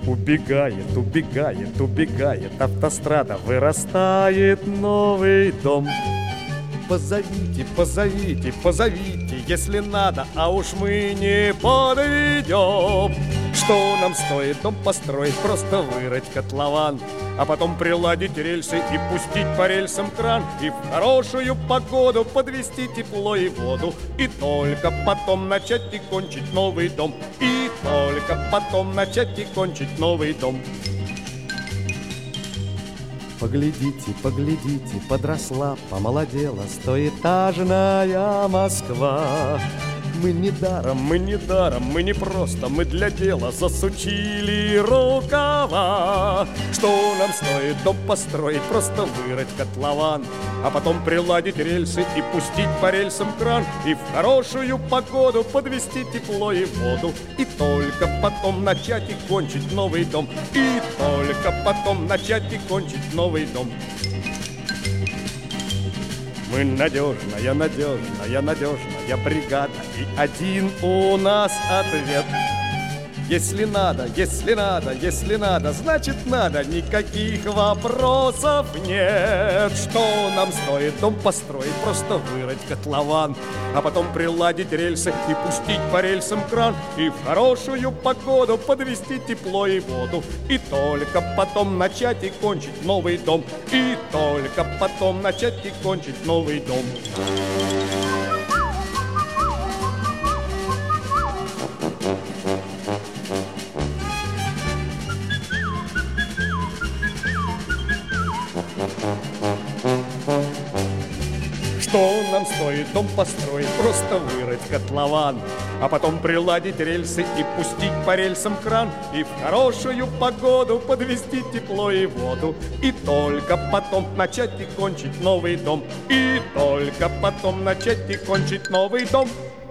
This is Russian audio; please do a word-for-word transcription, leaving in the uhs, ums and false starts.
Убегает, убегает, убегает автострада, вырастает новый дом. Позовите, позовите, позовите, если надо, а уж мы не подведем. Что нам стоит дом построить, просто вырыть котлован, а потом приладить рельсы и пустить по рельсам кран, и в хорошую погоду подвести тепло и воду, и только потом начать и кончить новый дом, и только потом начать и кончить новый дом. Поглядите, поглядите, подросла, помолодела стоэтажная Москва. Мы не даром, мы не даром, мы не просто, мы для дела засучили рукава. Что нам стоит дом построить, просто вырыть котлован, а потом приладить рельсы и пустить по рельсам кран, и в хорошую погоду подвести тепло и воду, и только потом начать и кончить новый дом, и только потом начать и кончить новый дом. Мы надежная, надежная, надежная бригада, и один у нас ответ. Если надо, если надо, если надо, значит надо, никаких вопросов нет. Что нам стоит дом построить, просто вырыть котлован, а потом приладить рельсы и пустить по рельсам кран, и в хорошую погоду подвести тепло и воду, и только потом начать и кончить новый дом, и только потом начать и кончить новый дом. Что нам стоит дом построить, просто вырыть котлован, а потом приладить рельсы и пустить по рельсам кран, и в хорошую погоду подвести тепло и воду, и только потом начать и кончить новый дом, и только потом начать и кончить новый дом.